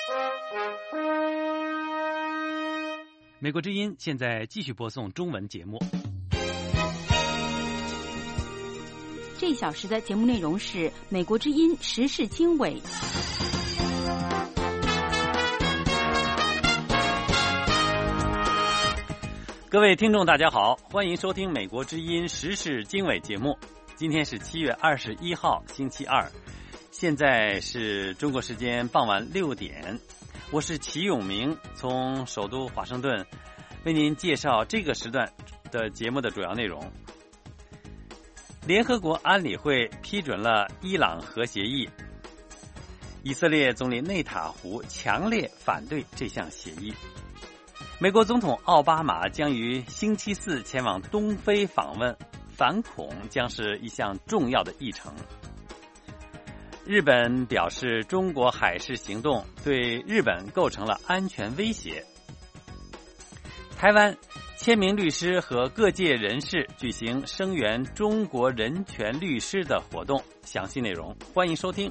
美国之音现在继续播送中文节目。 这一小时的节目内容是美国之音时事经纬。 各位听众大家好，欢迎收听美国之音时事经纬节目。今天是7月21号星期二，现在是中国时间傍晚6点，我是齐永明，从首都华盛顿为您介绍这个时段的节目的主要内容。联合国安理会批准了伊朗核协议，以色列总理内塔胡强烈反对这项协议。美国总统奥巴马将于星期四前往东非访问，反恐将是一项重要的议程。日本表示，中国海事行动对日本构成了安全威胁。台湾千名律师和各界人士举行声援中国人权律师的活动，详细内容欢迎收听。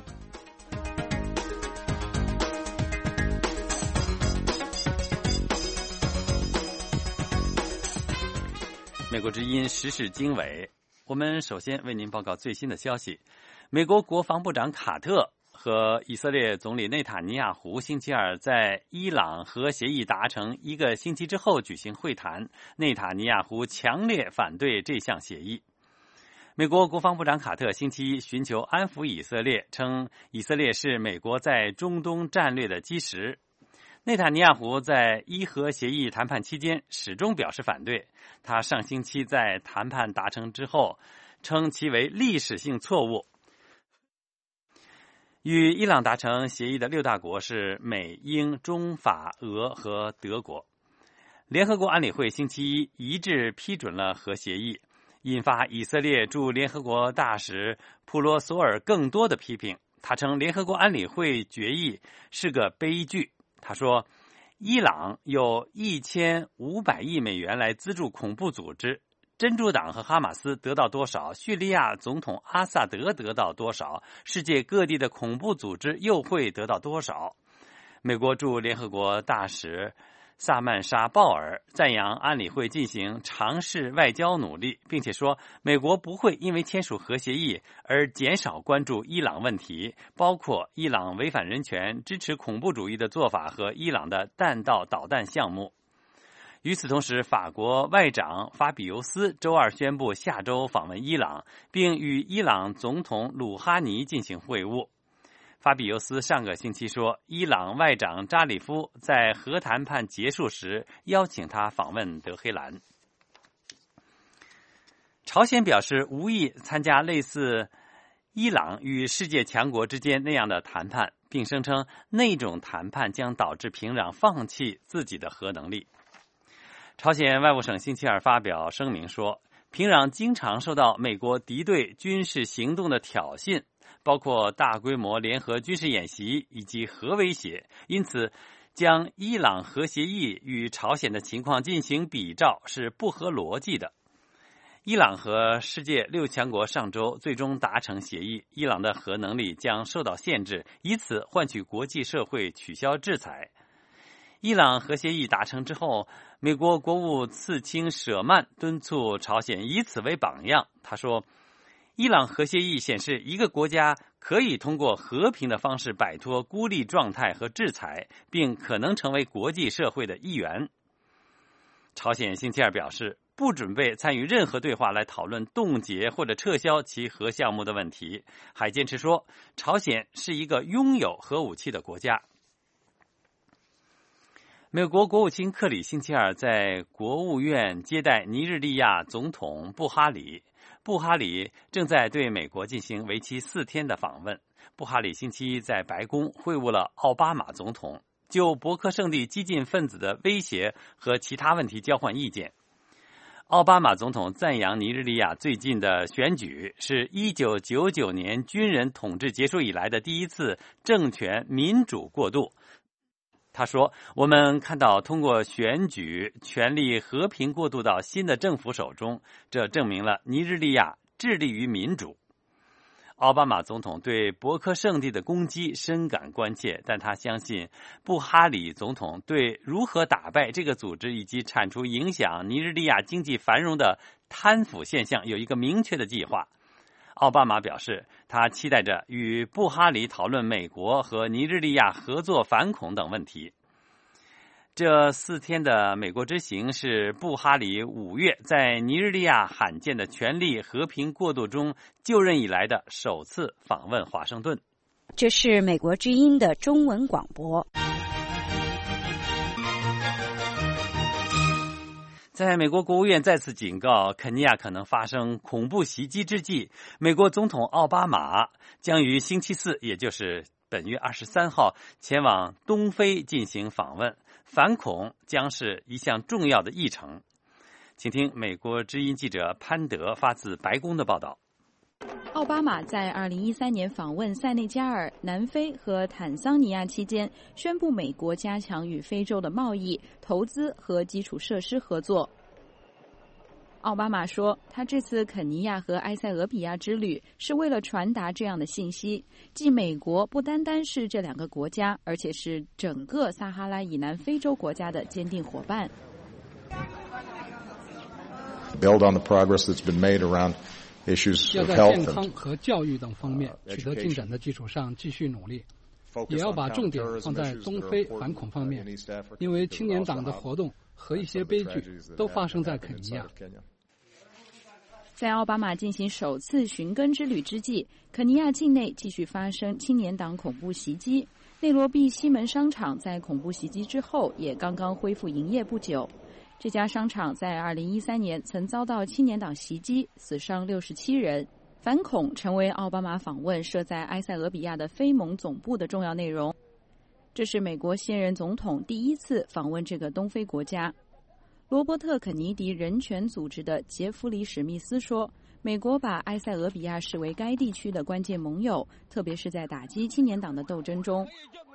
美国之音时事经纬，我们首先为您报告最新的消息。美国国防部长卡特和以色列总理内塔尼亚胡星期二在伊朗核协议达成1个星期之后举行会谈，内塔尼亚胡强烈反对这项协议。美国国防部长卡特星期一寻求安抚以色列，称以色列是美国在中东战略的基石。内塔尼亚胡在伊核协议谈判期间始终表示反对，他上星期在谈判达成之后称其为历史性错误。与伊朗达成协议的6大国是美、英、中、法、俄和德国。联合国安理会星期一一致批准了核协议，引发以色列驻联合国大使普罗索尔更多的批评。他称联合国安理会决议是个悲剧。他说，伊朗有1500亿美元来资助恐怖组织，真主党和哈马斯得到多少，叙利亚总统阿萨德得到多少，世界各地的恐怖组织又会得到多少。美国驻联合国大使萨曼莎·鲍尔赞扬安理会进行尝试外交努力，并且说美国不会因为签署核协议而减少关注伊朗问题，包括伊朗违反人权、支持恐怖主义的做法和伊朗的弹道导弹项目。与此同时，法国外长法比尤斯周二宣布下周访问伊朗，并与伊朗总统鲁哈尼进行会晤。法比尤斯上个星期说，伊朗外长扎里夫在核谈判结束时邀请他访问德黑兰。朝鲜表示无意参加类似伊朗与世界强国之间那样的谈判，并声称那种谈判将导致平壤放弃自己的核能力。朝鲜外务省星期二发表声明说，平壤经常受到美国敌对军事行动的挑衅，包括大规模联合军事演习以及核威胁，因此将伊朗核协议与朝鲜的情况进行比照是不合逻辑的。伊朗和世界6强国上周最终达成协议，伊朗的核能力将受到限制，以此换取国际社会取消制裁。伊朗核协议达成之后，美国国务次卿舍曼敦促朝鲜以此为榜样。他说，伊朗核协议显示一个国家可以通过和平的方式摆脱孤立状态和制裁，并可能成为国际社会的一员。朝鲜星期二表示，不准备参与任何对话来讨论冻结或者撤销其核项目的问题，还坚持说，朝鲜是一个拥有核武器的国家。美国国务卿克里星期二在国务院接待尼日利亚总统布哈里。布哈里正在对美国进行为期4天的访问。布哈里星期一在白宫会晤了奥巴马总统，就伯克圣地激进分子的威胁和其他问题交换意见。奥巴马总统赞扬尼日利亚最近的选举是1999年军人统治结束以来的第一次政权民主过渡。他说，我们看到通过选举，权力和平过渡到新的政府手中，这证明了尼日利亚致力于民主。 奥巴马总统对博科圣地的攻击深感关切，但他相信布哈里总统对如何打败这个组织以及铲除影响尼日利亚经济繁荣的贪腐现象有一个明确的计划。奥巴马表示，他期待着与布哈里讨论美国和尼日利亚合作反恐等问题。这4天的美国之行是布哈里5月在尼日利亚罕见的权力和平过渡中就任以来的首次访问华盛顿。 这是美国之音的中文广播。 在美国国务院再次警告肯尼亚可能发生恐怖袭击之际，美国总统奥巴马将于星期4，也就是本月23号前往东非进行访问，反恐将是一项重要的议程。请听美国之音记者潘德发自白宫的报道。 奥巴马在2013年访问塞内加尔、南非和坦桑尼亚期间，宣布美国加强与非洲的贸易、投资和基础设施合作。奥巴马说，他这次肯尼亚和埃塞俄比亚之旅是为了传达这样的信息，即美国不单单是这2个国家，而且是整个撒哈拉以南非洲国家的坚定伙伴。 Build on the progress that's been made around issues 要 of 在 health 健康和教育等方面取得进展的基础上继续努力，也要把重点放在东非反恐方面，因为青年党的活动和一些悲剧都发生在肯尼亚。 在奥巴马进行首次寻根之旅之际，肯尼亚境内继续发生青年党恐怖袭击。内罗毕西门商场在恐怖袭击之后也刚刚恢复营业不久。这家商场在2013年曾遭到青年党袭击，死伤67人。反恐成为奥巴马访问设在埃塞俄比亚的非盟总部的重要内容。这是美国现任总统第1次访问这个东非国家。罗伯特·肯尼迪人权组织的杰弗里·史密斯说，美国把埃塞俄比亚视为该地区的关键盟友，特别是在打击青年党的斗争中。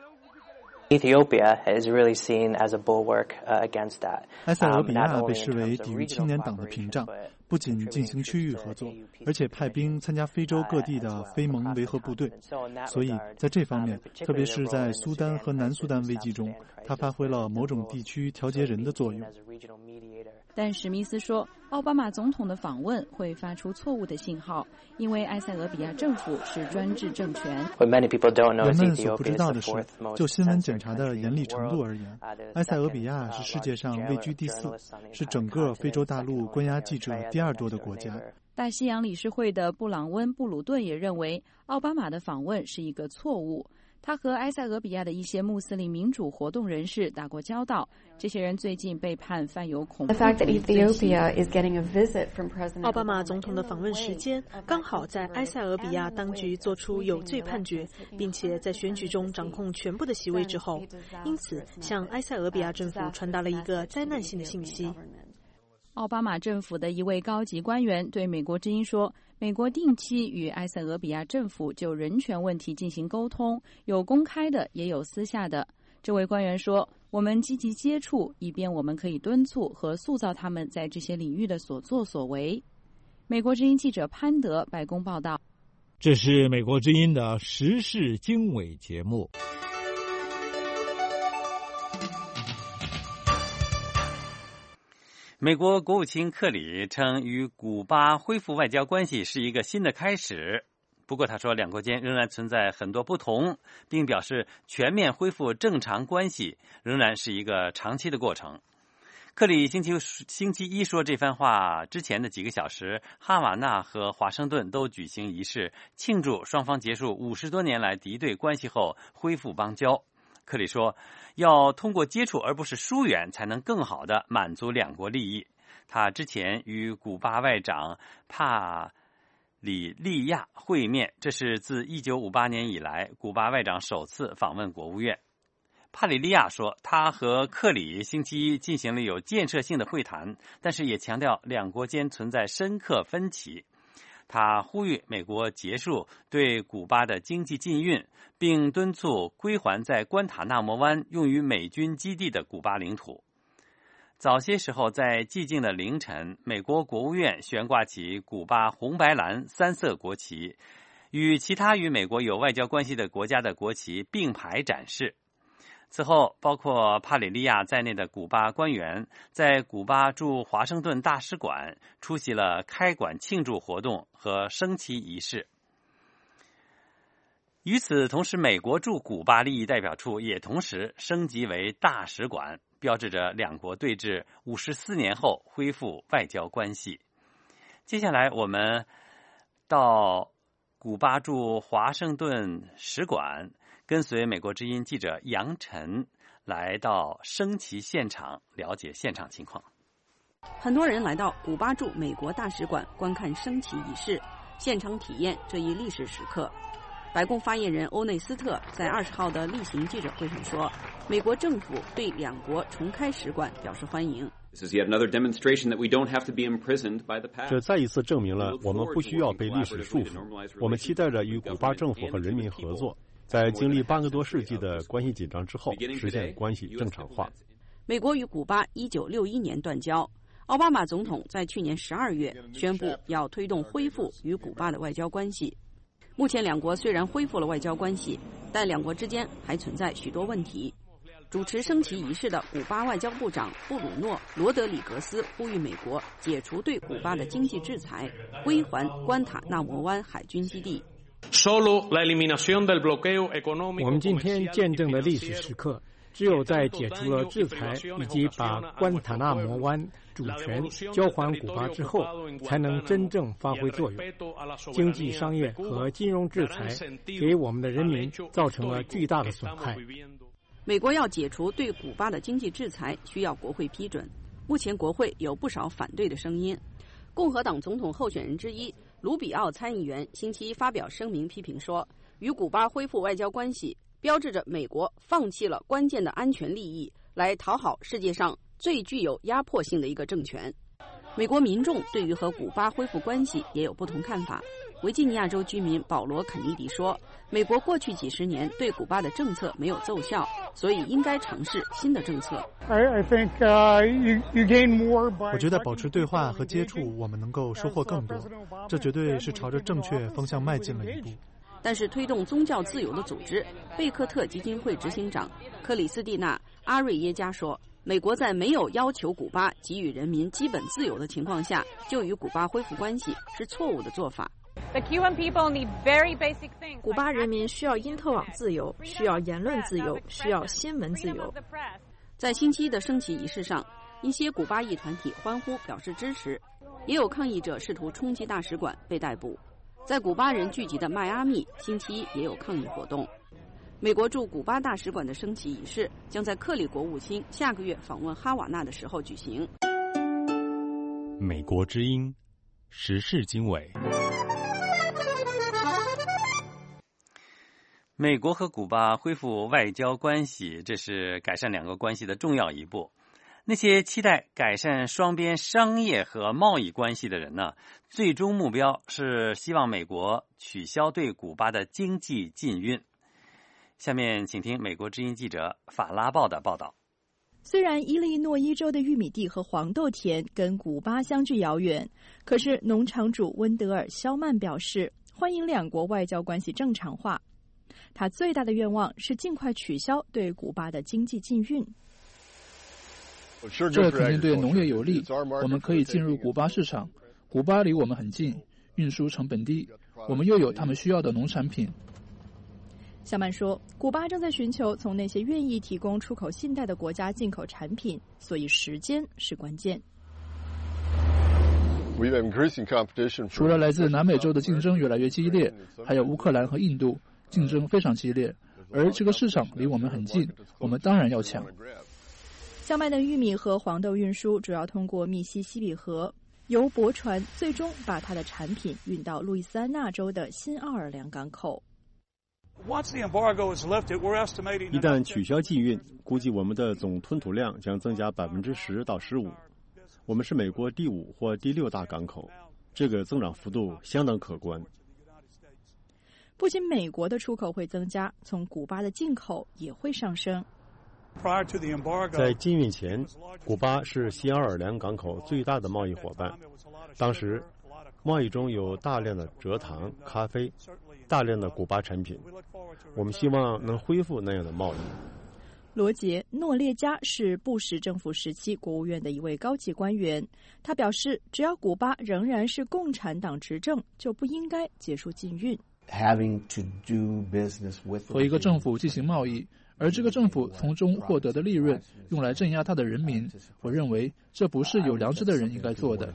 Ethiopia is really seen as a bulwark against that. 埃塞俄比亚被视为抵御青年党的屏障，不仅进行区域合作，而且派兵参加非洲各地的非盟维和部队。所以在这方面，特别是在苏丹和南苏丹危机中，它发挥了某种地区调节人的作用。 但史密斯说，奥巴马总统的访问会发出错误的信号，因为埃塞俄比亚政府是专制政权。 人们所不知道的是，就新闻检查的严厉程度而言，埃塞俄比亚是世界上位居第4，是整个非洲大陆关押记者第2多的国家。 大西洋理事会的布朗温·布鲁顿也认为，奥巴马的访问是一个错误。他和埃塞俄比亚的一些穆斯林民主活动人士打过交道，这些人最近被判犯有恐怖主义罪行。 奥巴马总统的访问时间刚好在埃塞俄比亚当局做出有罪判决，并且在选举中掌控全部的席位之后，因此向埃塞俄比亚政府传达了一个灾难性的信息。 奥巴马政府的一位高级官员对美国之音说，美国定期与埃塞俄比亚政府就人权问题进行沟通，有公开的也有私下的。这位官员说，我们积极接触，以便我们可以敦促和塑造他们在这些领域的所作所为。美国之音记者潘德白宫报道。 这是美国之音的时事经纬节目。 美国国务卿克里称，与古巴恢复外交关系是一个新的开始。不过他说，两国间仍然存在很多不同，并表示全面恢复正常关系仍然是一个长期的过程。克里星期一说这番话之前的几个小时，哈瓦那和华盛顿都举行仪式，庆祝双方结束50多年来敌对关系后恢复邦交。克里说，要通过接触而不是疏远，才能更好地满足两国利益。他之前与古巴外长帕里利亚会面，这是自1958年以来古巴外长首次访问国务院。帕里利亚说，他和克里星期一进行了有建设性的会谈，但是也强调两国间存在深刻分歧。他呼吁美国结束对古巴的经济禁运，并敦促归还在关塔那摩湾用于美军基地的古巴领土。早些时候，在寂静的凌晨，美国国务院悬挂起古巴红白蓝3色国旗， 与其他与美国有外交关系的国家的国旗并排展示。此后，包括帕里利亚在内的古巴官员在古巴驻华盛顿大使馆出席了开馆庆祝活动和升旗仪式。与此同时，美国驻古巴利益代表处也同时升级为大使馆，标志着两国对峙54年后恢复外交关系。接下来我们到古巴驻华盛顿使馆，跟随美国之音记者杨晨来到升旗现场，了解现场情况。 很多人来到古巴驻美国大使馆观看升旗仪式，现场体验这一历史时刻。白宫发言人欧内斯特在20号的例行记者会上说，美国政府对两国重开使馆表示欢迎。 这再一次证明了我们不需要被历史束缚。我们期待着与古巴政府和人民合作，在经历半个多世纪的关系紧张之后，实现关系正常化。 美国与古巴1961年断交，奥巴马总统在去年12月宣布要推动恢复与古巴的外交关系。目前两国虽然恢复了外交关系，但两国之间还存在许多问题。主持升旗仪式的古巴外交部长布鲁诺·罗德里格斯呼吁美国解除对古巴的经济制裁，归还关塔纳摩湾海军基地。 我们今天见证的历史时刻，只有在解除了制裁以及把关塔纳摩湾主权交还古巴之后，才能真正发挥作用。经济、商业和金融制裁给我们的人民造成了巨大的损害。 美国要解除对古巴的经济制裁，需要国会批准。目前国会有不少反对的声音。共和党总统候选人之一卢比奥参议员星期一发表声明批评说，与古巴恢复外交关系标志着美国放弃了关键的安全利益，来讨好世界上最具有压迫性的一个政权。美国民众对于和古巴恢复关系也有不同看法。维吉尼亚州居民保罗·肯尼迪说，美国过去几十年对古巴的政策没有奏效，所以应该尝试新的政策。 我觉得保持对话和接触，我们能够收获更多，这绝对是朝着正确方向迈进了一步。 但是推动宗教自由的组织贝克特基金会执行长克里斯蒂娜·阿瑞耶加说，美国在没有要求古巴给予人民基本自由的情况下，就与古巴恢复关系是错误的做法。 古巴人民需要因特网自由，需要言论自由，需要新闻自由。 在星期一的升旗仪式上，一些古巴裔团体欢呼表示支持，也有抗议者试图冲击大使馆被逮捕。在古巴人聚集的迈阿密，星期一也有抗议活动。美国驻古巴大使馆的升旗仪式将在克里国务卿下个月访问哈瓦那的时候举行。 美国之音，时事经纬。 美国和古巴恢复外交关系，这是改善两国关系的重要一步。那些期待改善双边商业和贸易关系的人呢，最终目标是希望美国取消对古巴的经济禁运。下面请听美国之音记者法拉报的报道。 虽然伊利诺伊州的玉米地和黄豆田跟古巴相距遥远，可是农场主温德尔·肖曼表示，欢迎两国外交关系正常化。他最大的愿望是尽快取消对古巴的经济禁运。 这肯定对农业有利，我们可以进入古巴市场，古巴离我们很近，运输成本低，我们又有他们需要的农产品。 肖曼说，古巴正在寻求从那些愿意提供出口信贷的国家进口产品，所以时间是关键。 除了来自南美洲的竞争越来越激烈，还有乌克兰和印度，竞争非常激烈，而这个市场离我们很近，我们当然要抢。 肖曼的玉米和黄豆运输主要通过密西西比河，由驳船最终把他的产品运到路易斯安那州的新奥尔良港口。 一旦取消禁运，估计我们的总吞吐量将增加10%到15%。我们是美国第5或第6大港口，这个增长幅度相当可观。 不仅美国的出口会增加，从古巴的进口也会上升。 在禁运前，古巴是新奥尔良港口最大的贸易伙伴。当时，贸易中有大量的蔗糖、咖啡， 大量的古巴产品。我们希望能恢复那样的贸易。 罗杰·诺列加是布什政府时期国务院的一位高级官员。他表示，只要古巴仍然是共产党执政，就不应该结束禁运。 和一个政府进行贸易，而这个政府从中获得的利润用来镇压他的人民，我认为这不是有良知的人应该做的。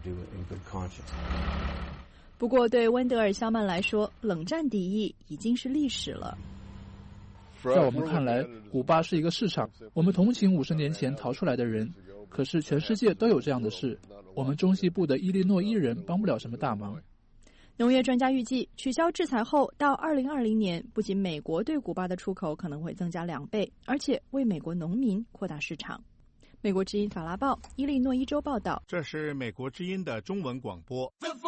不过，对温德尔·肖曼来说，冷战敌意已经是历史了。 在我们看来，古巴是一个市场，我们同情50年前逃出来的人，可是全世界都有这样的事，我们中西部的伊利诺伊人帮不了什么大忙。 农业专家预计，取消制裁后，到2020年，不仅美国对古巴的出口可能会增加2倍，而且为美国农民扩大市场。美国之音法拉报伊利诺伊州报道。 这是美国之音的中文广播。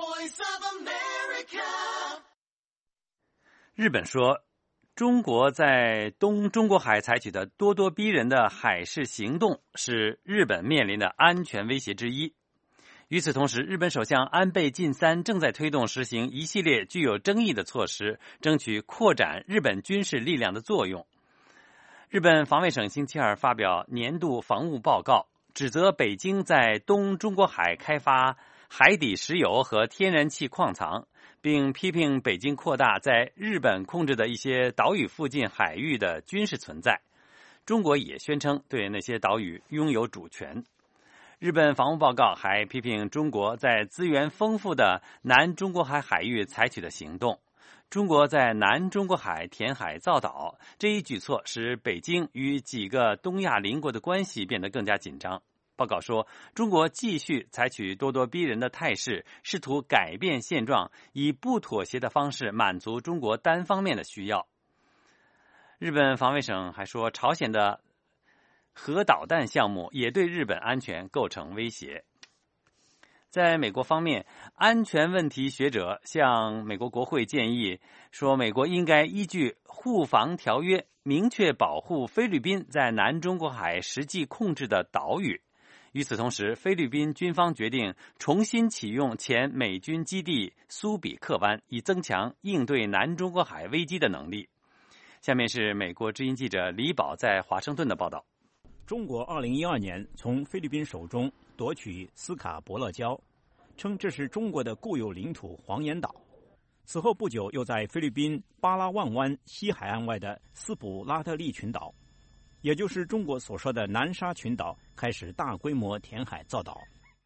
日本说，中国在东中国海采取的咄咄逼人的海事行动是日本面临的安全威胁之一。与此同时，日本首相安倍晋三正在推动实行一系列具有争议的措施，争取扩展日本军事力量的作用。日本防卫省星期二发表年度防务报告，指责北京在东中国海开发海底石油和天然气矿藏，并批评北京扩大在日本控制的一些岛屿附近海域的军事存在。中国也宣称对那些岛屿拥有主权。日本防务报告还批评中国在资源丰富的南中国海海域采取的行动。中国在南中国海填海造岛，这一举措使北京与几个东亚邻国的关系变得更加紧张。报告说，中国继续采取咄咄逼人的态势，试图改变现状，以不妥协的方式满足中国单方面的需要。日本防卫省还说，朝鲜的核导弹项目也对日本安全构成威胁。在美国方面，安全问题学者向美国国会建议说，美国应该依据互防条约明确保护菲律宾在南中国海实际控制的岛屿。与此同时，菲律宾军方决定重新启用前美军基地苏比克湾，以增强应对南中国海危机的能力。下面是美国之音记者李宝在华盛顿的报道。 中国2012年从菲律宾手中夺取斯卡伯勒礁，称这是中国的固有领土黄岩岛。此后不久，又在菲律宾巴拉望湾西海岸外的斯普拉特利群岛，也就是中国所说的南沙群岛，开始大规模填海造岛。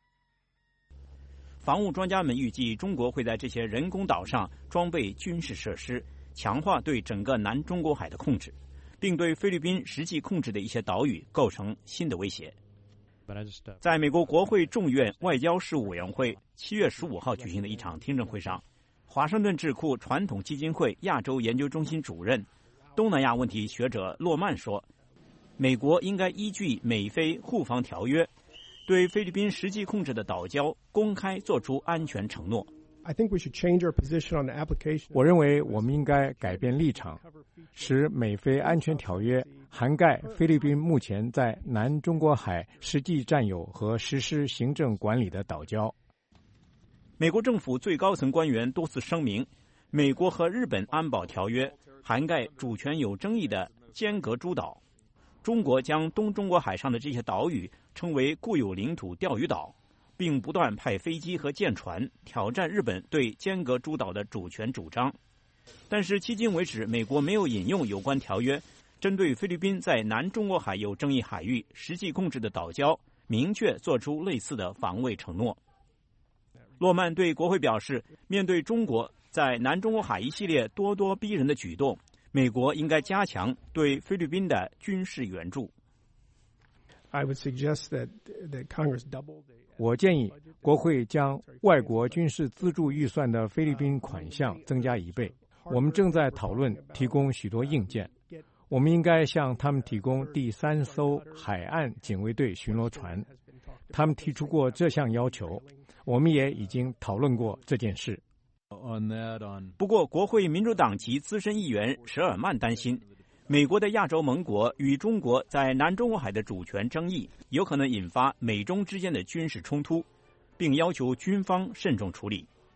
防务专家们预计，中国会在这些人工岛上装备军事设施，强化对整个南中国海的控制，并对菲律宾实际控制的一些岛屿构成新的威胁。在美国国会众院外交事务委员会7月15号举行的一场听证会上，华盛顿智库传统基金会亚洲研究中心主任、东南亚问题学者洛曼说，美国应该依据美菲互防条约，对菲律宾实际控制的岛礁公开做出安全承诺。 我认为我们应该改变立场，使美菲安全条约涵盖菲律宾目前在南中国海实际占有和实施行政管理的岛礁。 美国政府最高层官员多次声明，美国和日本安保条约涵盖主权有争议的尖阁诸岛。中国将东中国海上的这些岛屿称为固有领土钓鱼岛，并不断派飞机和舰船挑战日本对尖阁诸岛的主权主张。但是迄今为止，美国没有引用有关条约，针对菲律宾在南中国海有争议海域实际控制的岛礁，明确做出类似的防卫承诺。洛曼对国会表示，面对中国在南中国海一系列咄咄逼人的举动，美国应该加强对菲律宾的军事援助。 我建议国会将外国军事资助预算的菲律宾款项增加1倍。我们正在讨论提供许多硬件，我们应该向他们提供第3艘海岸警卫队巡逻船。他们提出过这项要求，我们也已经讨论过这件事。 不过，国会民主党籍资深议员舍尔曼担心，美国的亚洲盟国与中国在南中国海的主权争议有可能引发美中之间的军事冲突，并要求军方慎重处理。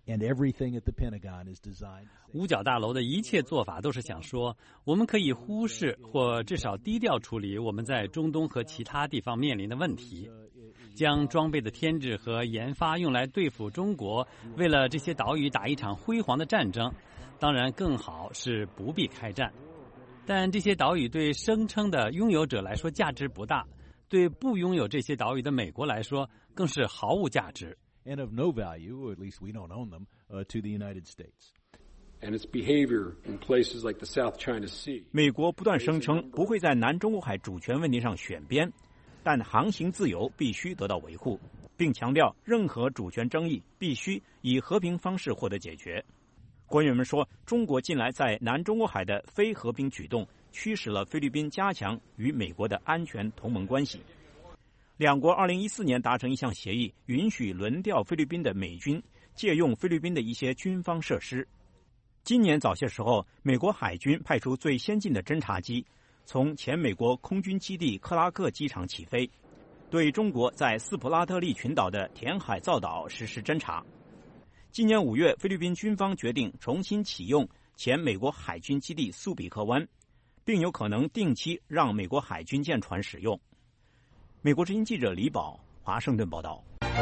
五角大楼的一切做法都是想说，我们可以忽视或至少低调处理我们在中东和其他地方面临的问题，将装备的添置和研发用来对付中国，为了这些岛屿打一场辉煌的战争。当然更好是不必开战，但这些岛屿对声称的拥有者来说价值不大，对不拥有这些岛屿的美国来说更是毫无价值。 And of no value, or at least we don't own them, to the United States. And its behavior in places like the South China Sea. 美国不断声称不会在南中国海主权问题上选边，但航行自由必须得到维护，并强调任何主权争议必须以和平方式获得解决。官员们说，中国近来在南中国海的非和平举动驱使了菲律宾加强与美国的安全同盟关系。两国2014年达成一项协议，允许轮调菲律宾的美军借用菲律宾的一些军方设施。今年早些时候，美国海军派出最先进的侦察机，从前美国空军基地克拉克机场起飞，对中国在斯普拉特利群岛的填海造岛实施侦察。今年5月，菲律宾军方决定重新启用前美国海军基地苏比克湾，并有可能定期让美国海军舰船使用。美国之音记者李宝，华盛顿报道。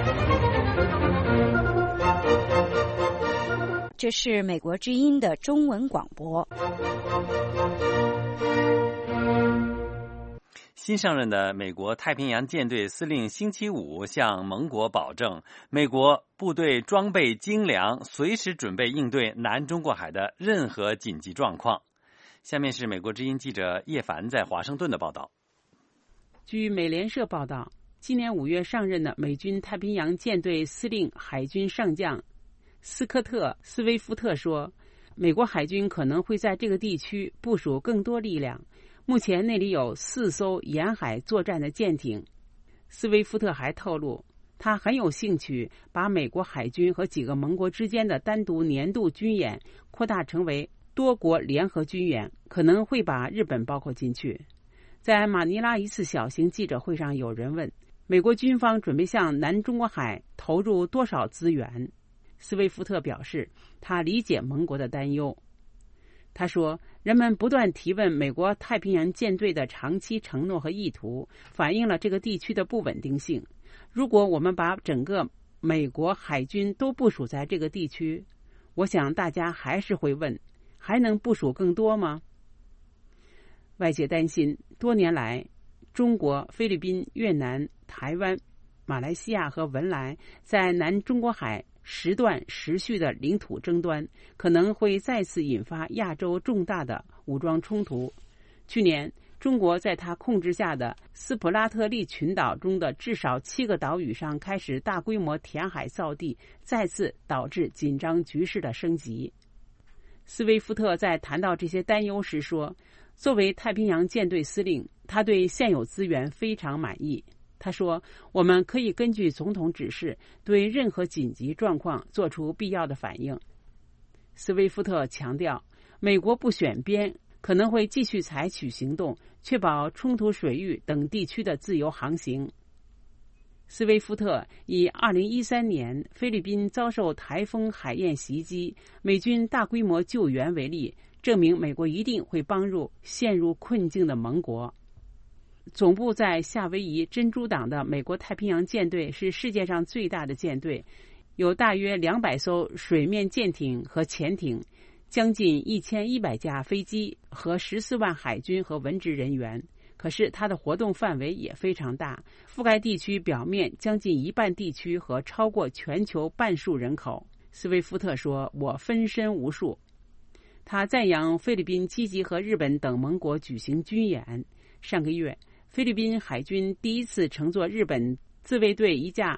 这是美国之音的中文广播。 新上任的美国太平洋舰队司令星期五向盟国保证，美国部队装备精良，随时准备应对南中国海的任何紧急状况。下面是美国之音记者叶凡在华盛顿的报道。 据美联社报道，今年5月上任的美军太平洋舰队司令海军上将斯科特·斯威夫特说，美国海军可能会在这个地区部署更多力量。目前那里有4艘沿海作战的舰艇。斯威夫特还透露，他很有兴趣把美国海军和几个盟国之间的单独年度军演扩大成为多国联合军演，可能会把日本包括进去。在马尼拉一次小型记者会上，有人问美国军方准备向南中国海投入多少资源。斯威夫特表示，他理解盟国的担忧。他说，人们不断提问美国太平洋舰队的长期承诺和意图，反映了这个地区的不稳定性。如果我们把整个美国海军都部署在这个地区，我想大家还是会问，还能部署更多吗？外界担心，多年来，中国、菲律宾、越南、台湾、马来西亚和文莱在南中国海时断时续的领土争端，可能会再次引发亚洲重大的武装冲突。去年，中国在它控制下的斯普拉特利群岛中的至少7个岛屿上开始大规模填海造地，再次导致紧张局势的升级。斯威夫特在谈到这些担忧时说，作为太平洋舰队司令，他对现有资源非常满意。他说，我们可以根据总统指示，对任何紧急状况做出必要的反应。斯威夫特强调，美国不选边，可能会继续采取行动，确保冲突水域等地区的自由航行。斯威夫特以2013年菲律宾遭受台风海燕袭击，美军大规模救援为例，证明美国一定会帮助陷入困境的盟国。总部在夏威夷珍珠港的美国太平洋舰队是世界上最大的舰队，有大约200艘水面舰艇和潜艇，将近1100架飞机和14万海军和文职人员。可是它的活动范围也非常大，覆盖地区表面将近1半地区和超过全球半数人口。斯威夫特说，我分身无数。他赞扬菲律宾积极和日本等盟国举行军演。上个月，菲律宾海军第一次乘坐日本自卫队一架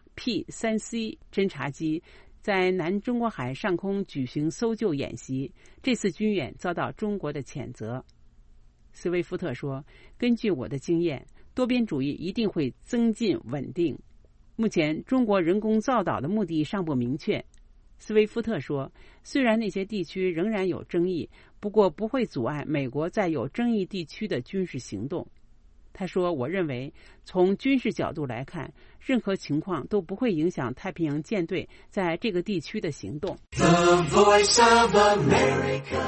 P-3C 侦察机在南中国海上空举行搜救演习，这次军演遭到中国的谴责。斯威夫特说，根据我的经验，多边主义一定会增进稳定。目前中国人工造岛的目的尚不明确。斯威夫特说，虽然那些地区仍然有争议，不过不会阻碍美国在有争议地区的军事行动。 他说：“我认为，从军事角度来看，任何情况都不会影响太平洋舰队在这个地区的行动。” The Voice of America。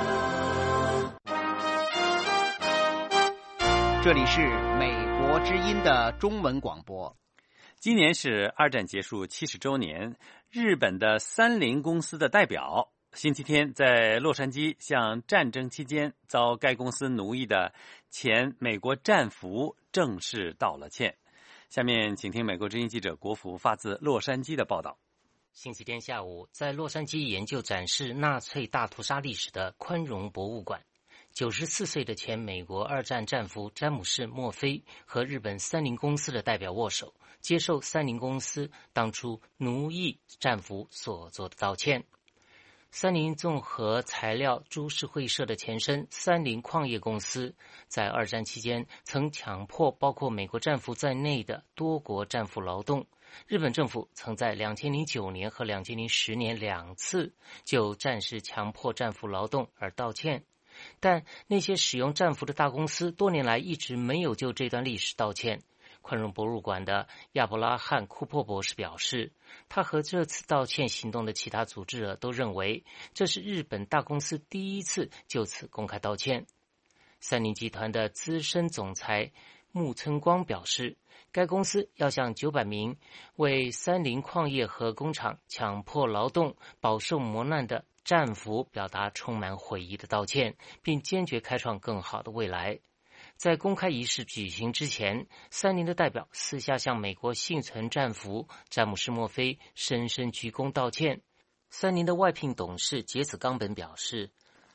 这里是美国之音的中文广播。 今年是二战结束70周年，日本的三菱公司的代表星期天在洛杉矶向战争期间遭该公司奴役的前美国战俘正式道了歉。下面请听美国之音记者国福发自洛杉矶的报道。 星期天下午，在洛杉矶研究展示纳粹大屠杀历史的宽容博物馆，94岁的前美国二战战俘詹姆士·墨菲和日本三菱公司的代表握手，接受三菱公司当初奴役战俘所做的道歉。三菱综合材料株式会社的前身三菱矿业公司，在二战期间曾强迫包括美国战俘在内的多国战俘劳动。日本政府曾在2009年和2010年2次就战时强迫战俘劳动而道歉，但那些使用战俘的大公司多年来一直没有就这段历史道歉。宽容博物馆的亚伯拉罕·库珀博士表示，他和这次道歉行动的其他组织者都认为，这是日本大公司第一次就此公开道歉。三菱集团的资深总裁木村光表示，该公司要向900名为三菱矿业和工厂强迫劳动饱受磨难的战俘表达充满悔意的道歉，并坚决开创更好的未来。在公开仪式举行之前，三菱的代表私下向美国幸存战俘詹姆士·墨菲深深鞠躬道歉。三菱的外聘董事杰子·冈本表示，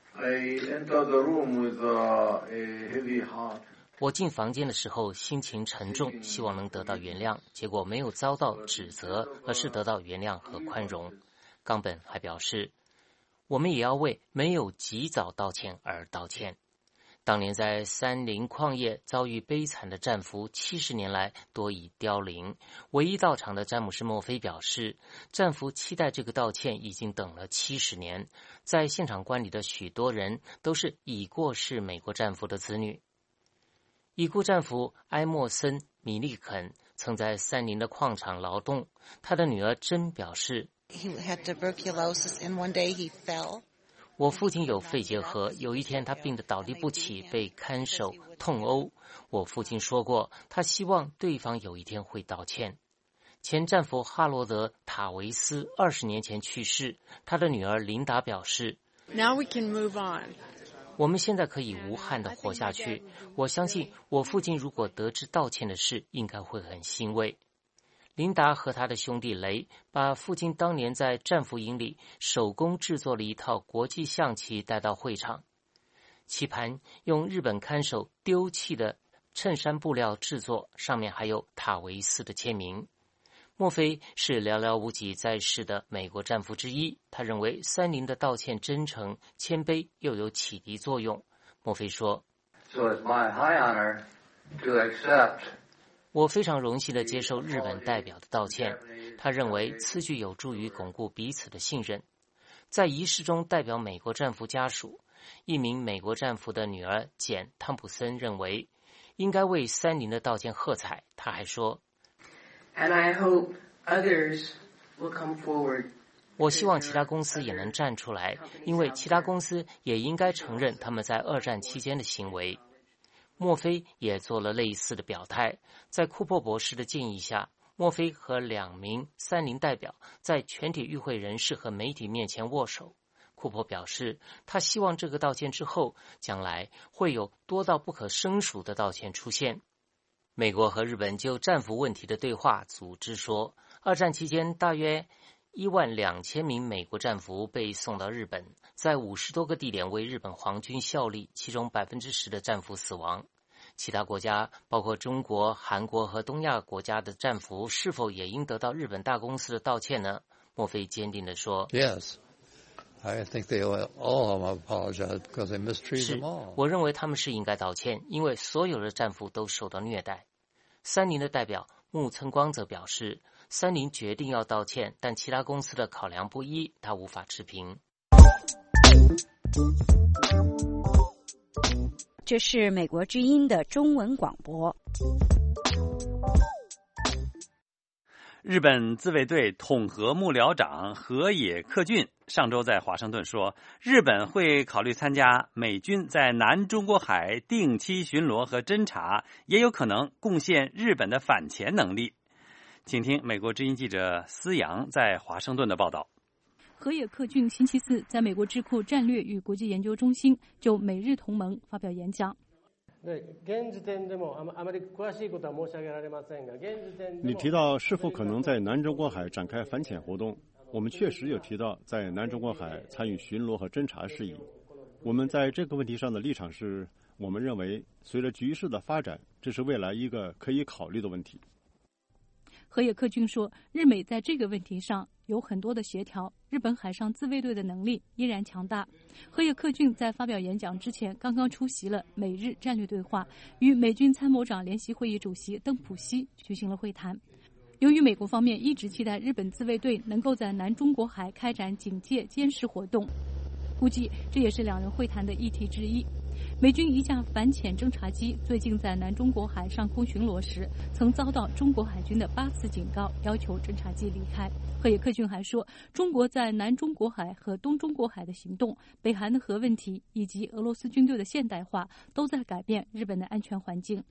我进房间的时候心情沉重，希望能得到原谅，结果没有遭到指责，而是得到原谅和宽容。冈本还表示，我们也要为没有及早道歉而道歉。当年在三菱矿业遭遇悲惨的战俘70年来多已凋零，唯一到场的詹姆士·墨菲表示，战俘期待这个道歉已经等了70年，在现场观礼的许多人都是已过世美国战俘的子女。已故战俘埃默森·米利肯曾在三菱的矿场劳动，他的女儿珍表示， He had tuberculosis and one day he fell. 我父亲有肺结核，有一天他病得倒地不起，被看守痛殴。我父亲说过，他希望对方有一天会道歉。前战俘哈罗德·塔维斯20年前去世，他的女儿琳达表示， Now we can move on. 我们现在可以无憾地活下去。我相信我父亲如果得知道歉的事，应该会很欣慰。琳达和他的兄弟雷把父亲当年在战俘营里手工制作了一套国际象棋带到会场，棋盘用日本看守丢弃的衬衫布料制作，上面还有塔维斯的签名。墨菲是寥寥无几在世的美国战俘之一，他认为三菱的道歉真诚、谦卑又有启迪作用。墨菲说， So it's my high honor to accept 我非常荣幸地接受日本代表的道歉，他认为此举有助于巩固彼此的信任。在仪式中，代表美国战俘家属，一名美国战俘的女儿简·汤普森认为应该为三菱的道歉喝彩。他还说， And I hope others will come forward. 我希望其他公司也能站出来，因为其他公司也应该承认他们在二战期间的行为。墨菲也做了类似的表态，在库珀博士的建议下，墨菲和2名三菱代表在全体与会人士和媒体面前握手。库珀表示，他希望这个道歉之后，将来会有多到不可胜数的道歉出现。美国和日本就战俘问题的对话组织说，二战期间大约12000名美国战俘被送到日本，在50多个地点为日本皇军效力，其中10%的战俘死亡。其他国家包括中国、韩国和东亚国家的战俘是否也应得到日本大公司的道歉呢？墨菲坚定地说， Yes, I think they all apologize because they mistreated them all. 是，我认为他们是应该道歉，因为所有的战俘都受到虐待。三菱的代表木村光则表示，三菱决定要道歉，但其他公司的考量不一，他无法持平。 这是美国之音的中文广播。 日本自卫队统合幕僚长河野克俊上周在华盛顿说，日本会考虑参加美军在南中国海定期巡逻和侦察，也有可能贡献日本的反潜能力。请听美国之音记者思阳在华盛顿的报道。 河野克俊星期四在美国智库战略与国际研究中心就美日同盟发表演讲。 你提到是否可能在南中国海展开反潜活动，我们确实有提到在南中国海参与巡逻和侦察事宜。我们在这个问题上的立场是，我们认为随着局势的发展，这是未来一个可以考虑的问题。 河野克俊说，日美在这个问题上有很多的协调，日本海上自卫队的能力依然强大。河野克俊在发表演讲之前，刚刚出席了美日战略对话，与美军参谋长联席会议主席邓普西举行了会谈。由于美国方面一直期待日本自卫队能够在南中国海开展警戒监视活动，估计这也是两人会谈的议题之一。美军一架反潜侦察机最近在南中国海上空巡逻时，曾遭到中国海军的8次警告，要求侦察机离开。河野克俊还说，中国在南中国海和东中国海的行动、北韩的核问题以及俄罗斯军队的现代化，都在改变日本的安全环境。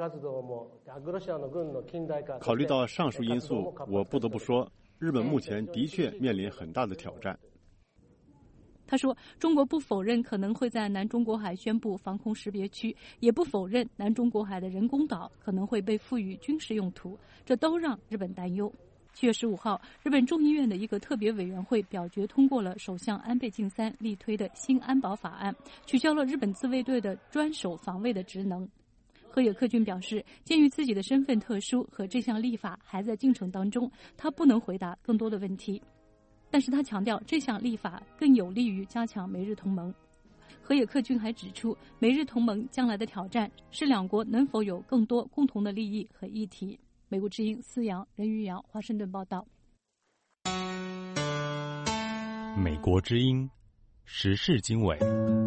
考虑到上述因素，我不得不说，日本目前的确面临很大的挑战。 他说，中国不否认可能会在南中国海宣布防空识别区，也不否认南中国海的人工岛可能会被赋予军事用途，这都让日本担忧。7月15号，日本众议院的一个特别委员会表决通过了首相安倍晋三力推的新安保法案，取消了日本自卫队的专守防卫的职能。河野克俊表示，鉴于自己的身份特殊和这项立法还在进程当中，他不能回答更多的问题。但是他强调，这项立法更有利于加强美日同盟。河野克俊还指出，美日同盟将来的挑战是两国能否有更多共同的利益和议题。美国之音思阳、任玉阳，华盛顿报道。 美国之音时事经纬。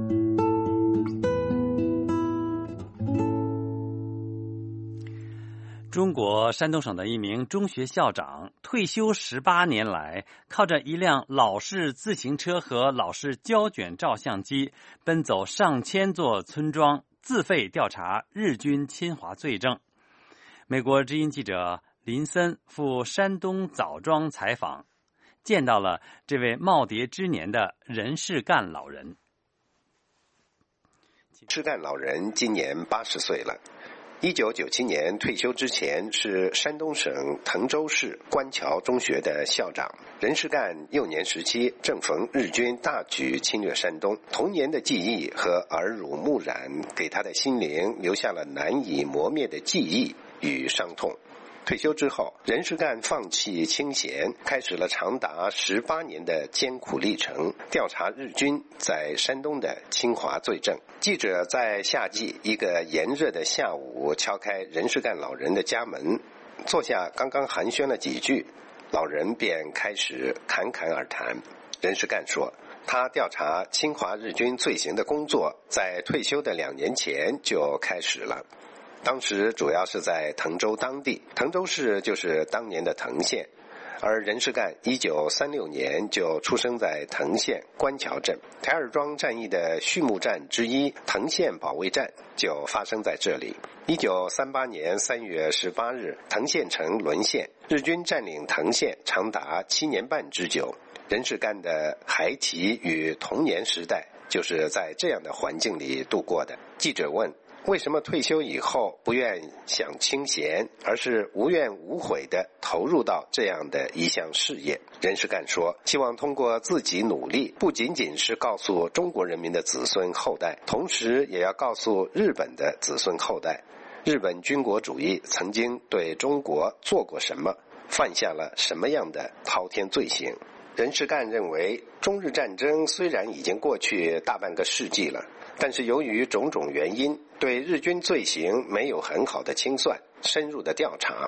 中国山东省的一名中学校长退休18年来，靠着一辆老式自行车和老式胶卷照相机，奔走上千座村庄，自费调查日军侵华罪证。美国之音记者林森赴山东枣庄采访，见到了这位耄耋之年的任世干老人。 世干老人今年80岁了。1997年退休之前是山东省滕州市官桥中学的校长。任世干幼年时期正逢日军大举侵略山东，童年的记忆和耳濡目染给他的心灵留下了难以磨灭的记忆与伤痛。退休之后，任世干放弃清闲，开始了长达18年的艰苦历程，调查日军在山东的侵华罪证。记者在夏季一个炎热的下午敲开任世干老人的家门，坐下刚刚寒暄了几句，老人便开始侃侃而谈。任世干说，他调查侵华日军罪行的工作在退休的2年前就开始了。当时主要是在滕州当地，滕州市就是当年的滕县，而任世干1936年就出生在滕县官桥镇。台儿庄战役的序幕战之一滕县保卫战就发生在这里。1938年3月18日，滕县城沦陷，日军占领滕县长达7年半之久。任世干的孩提与童年时代就是在这样的环境里度过的。记者问，为什么退休以后不愿享清闲，而是无怨无悔地投入到这样的一项事业？任世干说，希望通过自己努力，不仅仅是告诉中国人民的子孙后代，同时也要告诉日本的子孙后代，日本军国主义曾经对中国做过什么，犯下了什么样的滔天罪行。任世干认为，中日战争虽然已经过去大半个世纪了，但是由于种种原因，对日军罪行没有很好的清算、深入的调查。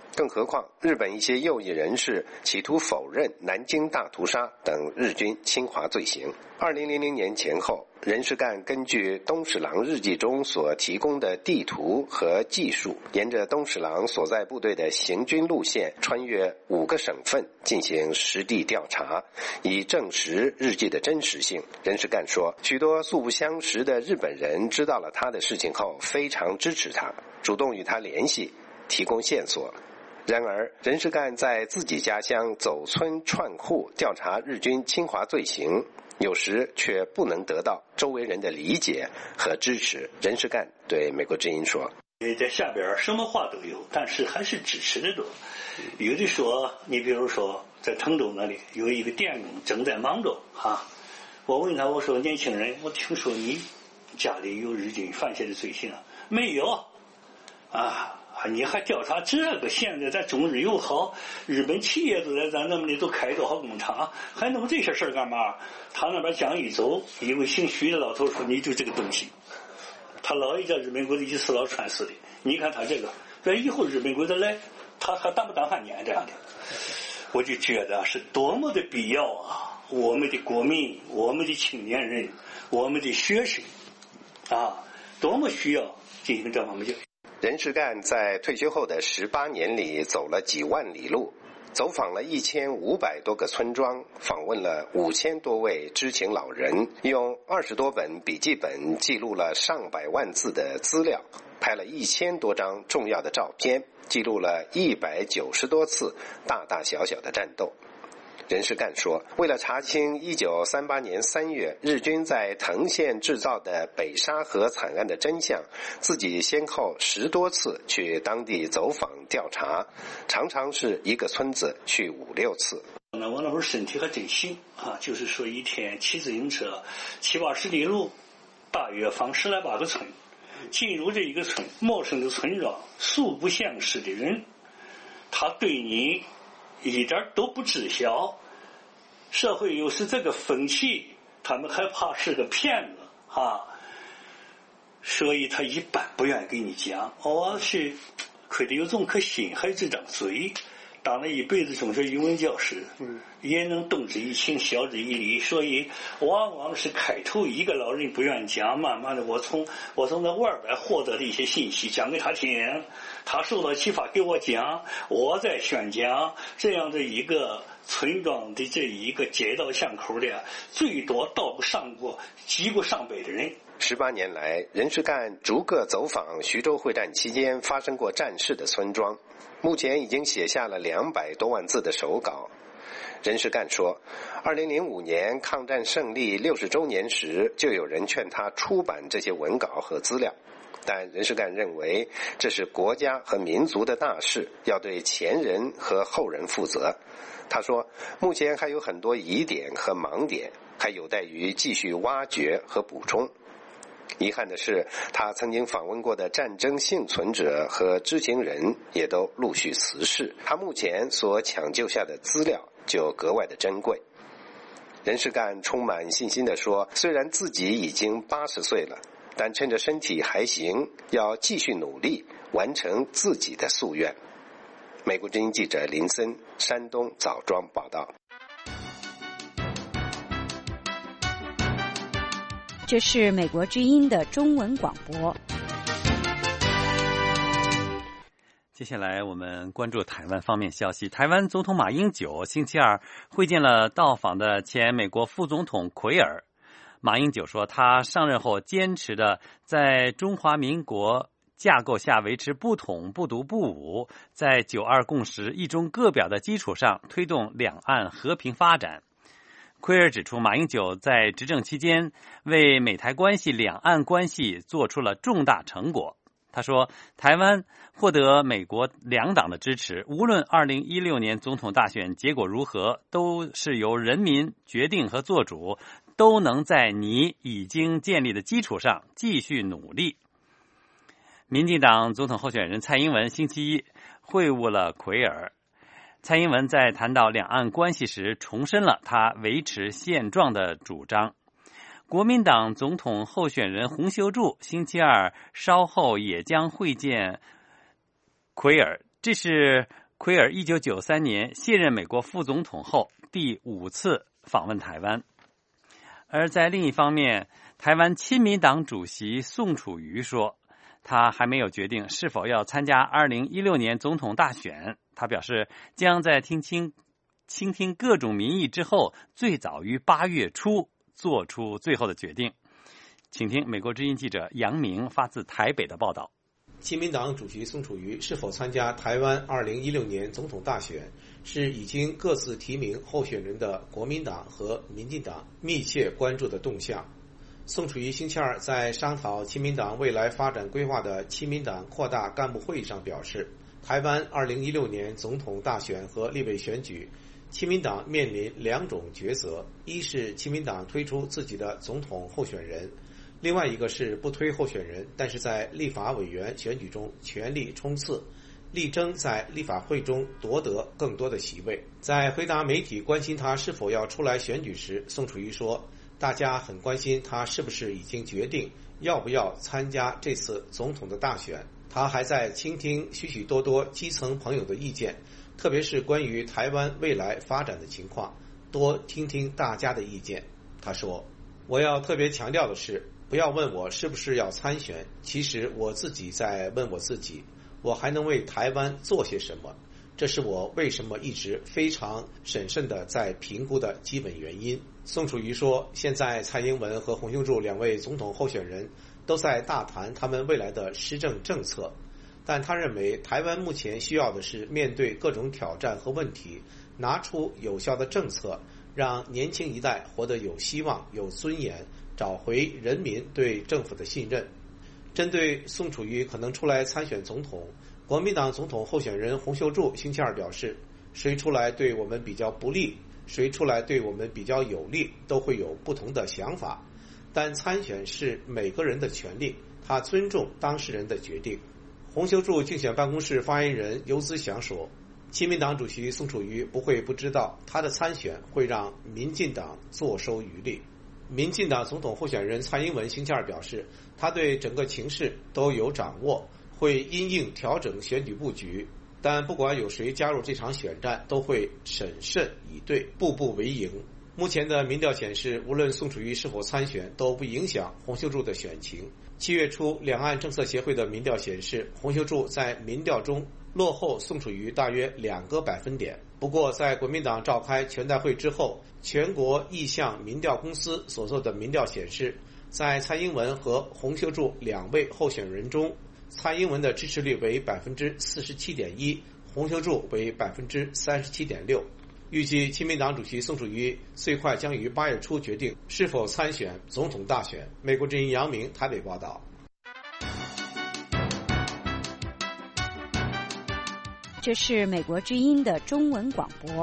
更何况，日本一些右翼人士企图否认南京大屠杀等日军侵华罪行。2000年前后，任士干根据东史郎日记中所提供的地图和技术，沿着东史郎所在部队的行军路线，穿越5个省份进行实地调查，以证实日记的真实性。任士干说，许多素不相识的日本人知道了他的事情后，非常支持他，主动与他联系，提供线索。然而，任士干在自己家乡走村串户调查日军侵华罪行，有时却不能得到周围人的理解和支持。任士干对美国之音说：“ 在下边什么话都有，但是还是支持的多。有的说，你比如说在滕州那里有一个电工正在忙着哈，我问他，我说年轻人，我听说你家里有日军犯下的罪行啊？没有啊。”你还调查这个？现在咱中日友好，日本企业都在咱那么的都开多少工厂，还弄这些事儿干嘛？他那边讲一走，一位姓徐的老头说：“你就这个东西。”他老爷叫日本国的一四老传死的。你看他这个，这以后日本国的来，他当不当汉奸这样的？我就觉得是多么的必要啊！我们的国民，我们的青年人，我们的学生，啊，多么需要进行这方面教育。 任士干在退休后的18年里走了几万里路，走访了1500多个村庄，访问了5000多位知情老人，用20多本笔记本记录了上百万字的资料，拍了1000多张重要的照片，记录了190多次大大小小的战斗。任士干说，为了查清1938年3月日军在藤县制造的北沙河惨案的真相，自己先后10多次去当地走访调查，常常是一个村子去5、6次。 我那会儿身体还真行啊，就是说一天骑自行车7、80里路，大约访10来8个村，进入这一个村，陌生的村庄，素不相识的人，他对你一点都不知晓，社会又是这个风气，他们还怕是个骗子啊，所以他一般不愿意给你讲。我是亏得有这么颗心，还有这张嘴，当了一辈子中学语文教师，也能动之以情，晓之以理，所以往往是开头一个老人不愿意讲，慢慢的我从那外边获得的一些信息讲给他听，他受到启发给我讲，我再宣讲，这样的一个村庄的这一个街道巷口的最多到不上过几个上百的人。 18年来，任士干逐个走访徐州会战期间发生过战事的村庄，目前已经写下了200多万字的手稿。任士干说，2005年抗战胜利60周年时，就有人劝他出版这些文稿和资料，但任士干认为这是国家和民族的大事，要对前人和后人负责。他说，目前还有很多疑点和盲点，还有待于继续挖掘和补充。遗憾的是，他曾经访问过的战争幸存者和知情人也都陆续辞世，他目前所抢救下的资料就格外的珍贵。任士干充满信心地说，虽然自己已经80岁了，但趁着身体还行，要继续努力，完成自己的夙愿。美国之音记者林森，山东枣庄报道。 这是美国之音的中文广播。 接下来我们关注台湾方面消息。台湾总统马英九星期二会见了到访的前美国副总统奎尔。马英九说，他上任后坚持的在中华民国架构下维持不统、不独、不武，在9·2共识、一中各表的基础上推动两岸和平发展。奎尔指出，马英九在执政期间为美台关系、两岸关系做出了重大成果。他说，台湾获得美国两党的支持，无论2016年总统大选结果如何，都是由人民决定和做主，都能在你已经建立的基础上继续努力。民进党总统候选人蔡英文星期一会晤了奎尔。蔡英文在谈到两岸关系时，重申了他维持现状的主张。国民党总统候选人洪秀柱星期二稍后也将会见奎尔， 这是奎尔1993年卸任美国副总统后第5次访问台湾。而在另一方面，台湾亲民党主席宋楚瑜说，他还没有决定是否要参加2016年总统大选。他表示将在倾听各种民意之后，最早于8月初做出最后的决定。请听美国之音记者杨明发自台北的报道。 亲民党主席宋楚瑜是否参加台湾2016年总统大选，是已经各自提名候选人的国民党和民进党密切关注的动向。宋楚瑜星期二在商讨亲民党未来发展规划的亲民党扩大干部会议上表示，台湾2016年总统大选和立委选举，亲民党面临2种抉择，一是亲民党推出自己的总统候选人，另外一个是不推候选人，但是在立法委员选举中全力冲刺，力争在立法会中夺得更多的席位。在回答媒体关心他是否要出来选举时，宋楚瑜说，大家很关心他是不是已经决定要不要参加这次总统的大选。他还在倾听许许多多基层朋友的意见，特别是关于台湾未来发展的情况，多听听大家的意见。他说，我要特别强调的是，不要问我是不是要参选，其实我自己在问我自己，我还能为台湾做些什么？这是我为什么一直非常审慎地在评估的基本原因。宋楚瑜说，现在蔡英文和洪秀柱2位总统候选人都在大谈他们未来的施政政策，但他认为台湾目前需要的是面对各种挑战和问题，拿出有效的政策，让年轻一代活得有希望、有尊严，找回人民对政府的信任。针对宋楚瑜可能出来参选总统，国民党总统候选人洪秀柱星期二表示，谁出来对我们比较不利，谁出来对我们比较有利，都会有不同的想法，但参选是每个人的权利，他尊重当事人的决定。洪秀柱竞选办公室发言人游资祥说，亲民党主席宋楚瑜不会不知道他的参选会让民进党坐收渔利。民进党总统候选人蔡英文星期二表示，他对整个情势都有掌握，会因应调整选举布局，但不管有谁加入这场选战，都会审慎以对，步步为营。目前的民调显示，无论宋楚瑜是否参选，都不影响洪秀柱的选情。7月初，两岸政策协会的民调显示，洪秀柱在民调中落后宋楚瑜大约2个百分点。不过，在国民党召开全代会之后，全国意向民调公司所做的民调显示，在蔡英文和洪秀柱2位候选人中，蔡英文的支持率为 47.1%， 洪秀柱为 37.6%。预计亲民党主席宋楚瑜最快将于8月初决定是否参选总统大选。美国之音杨明台北报道。 这是美国之音的中文广播。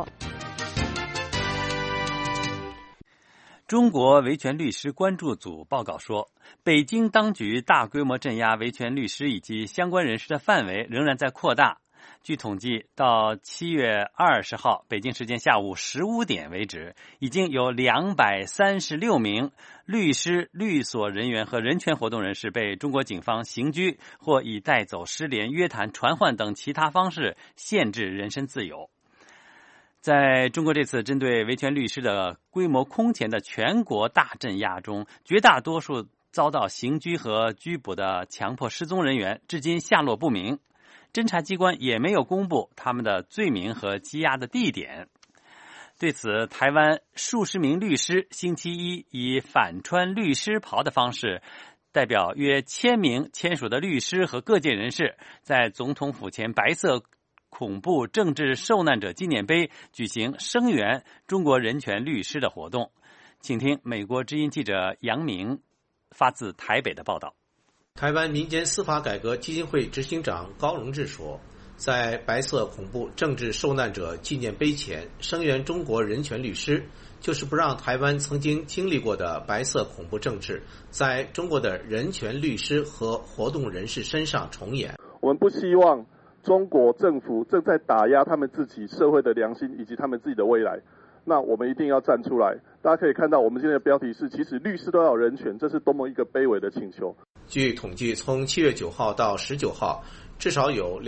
中国维权律师关注组报告说，北京当局大规模镇压维权律师以及相关人士的范围仍然在扩大。据统计，到7月20号北京时间下午15点为止，已经有236名律师、律所人员和人权活动人士被中国警方刑拘，或以带走、失联、约谈、传唤等其他方式限制人身自由。在中国这次针对维权律师的规模空前的全国大镇压中，绝大多数遭到刑拘和拘捕的强迫失踪人员至今下落不明。侦查机关也没有公布他们的罪名和羁押的地点。对此，台湾数十名律师星期一以反穿律师袍的方式，代表约1000名签署的律师和各界人士，在总统府前白色恐怖政治受难者纪念碑举行声援中国人权律师的活动。请听美国之音记者杨明发自台北的报道。 台湾民间司法改革基金会执行长高荣志说，在白色恐怖政治受难者纪念碑前声援中国人权律师，就是不让台湾曾经经历过的白色恐怖政治在中国的人权律师和活动人士身上重演。 我们不希望中国政府正在打压他们自己社会的良心以及他们自己的未来，那我们一定要站出来。大家可以看到我们今天的标题是，其实律师都要有人权，这是多么一个卑微的请求。 据统计，从7月9号到19号， 至少有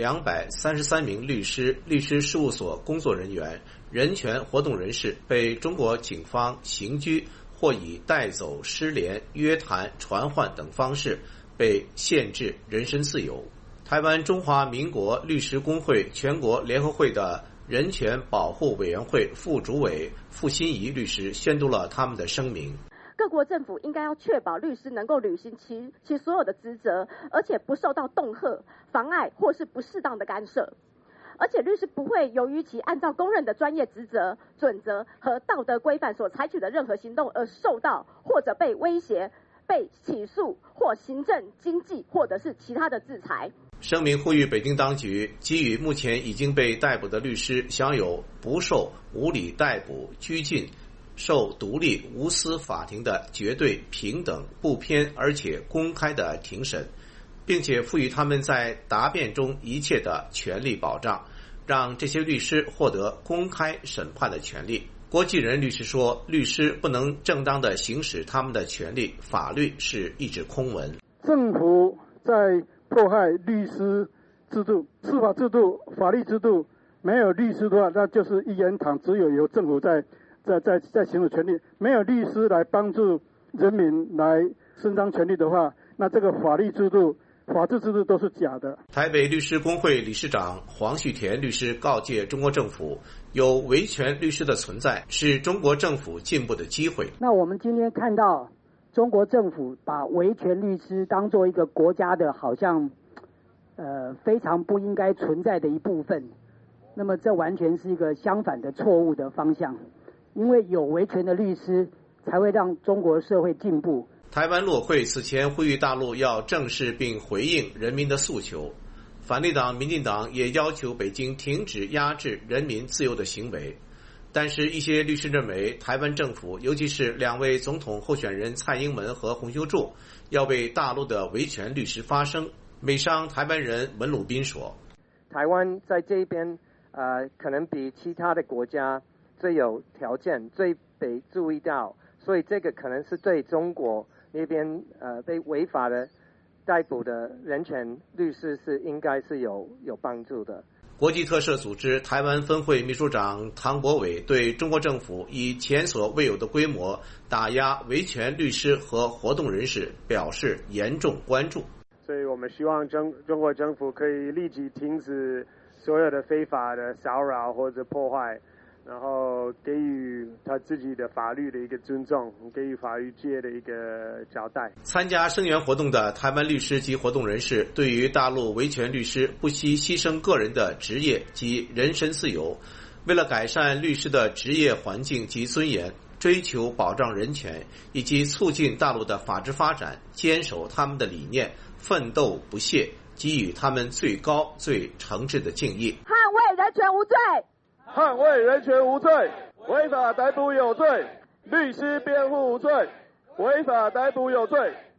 233名律师、律师事务所工作人员、人权活动人士被中国警方刑拘或以带走、失联、约谈、传唤等方式被限制人身自由。台湾中华民国律师公会全国联合会的人权保护委员会副主委傅心怡律师宣读了他们的声明。 各国政府应该要确保律师能够履行其所有的职责，而且不受到恫吓、妨碍或是不适当的干涉。而且律师不会由于其按照公认的专业职责、准则和道德规范所采取的任何行动而受到或者被威胁、被起诉或行政、经济或者是其他的制裁。 声明呼吁北京当局给予目前已经被逮捕的律师享有不受无理逮捕、拘禁、受独立无私法庭的绝对平等、不偏而且公开的庭审，并且赋予他们在答辩中一切的权利保障，让这些律师获得公开审判的权利。郭继仁律师说，律师不能正当的行使他们的权利，法律是一纸空文。 政府在迫害律师制度、司法制度、法律制度，没有律师的话，那就是一言堂，只有由政府在行使权利，没有律师来帮助人民来伸张权利的话，那这个法律制度、法治制度都是假的。 台北律师公会理事长黄旭田律师告诫中国政府，有维权律师的存在是中国政府进步的机会。 那我们今天看到中国政府把维权律师当作一个国家的好像非常不应该存在的一部分，那么这完全是一个相反的错误的方向，因为有维权的律师才会让中国社会进步。 台湾陆委会此前呼吁大陆要正视并回应人民的诉求，反对党民进党也要求北京停止压制人民自由的行为。但是一些律师认为，台湾政府尤其是2位总统候选人蔡英文和洪秀柱要为大陆的维权律师发声。美商台湾人文鲁宾说， 台湾在这边可能比其他的国家最有条件、最被注意到，所以这个可能是对中国那边被违法的逮捕的人权律师是应该是有帮助的。 国际特赦组织台湾分会秘书长唐国伟对中国政府以前所未有的规模打压维权律师和活动人士表示严重关注。 所以我们希望中国政府可以立即停止所有的非法的骚扰或者破坏，然后给予他自己的法律的一个尊重，给予法律界的一个交代。 参加声援活动的台湾律师及活动人士对于大陆维权律师不惜牺牲个人的职业及人身自由，为了改善律师的职业环境及尊严，追求保障人权以及促进大陆的法治发展，坚守他们的理念，奋斗不懈，给予他们最高最诚挚的敬意。 捍卫人权无罪， 捍卫人权无罪，违法逮捕有罪，律师辩护无罪，违法逮捕有罪。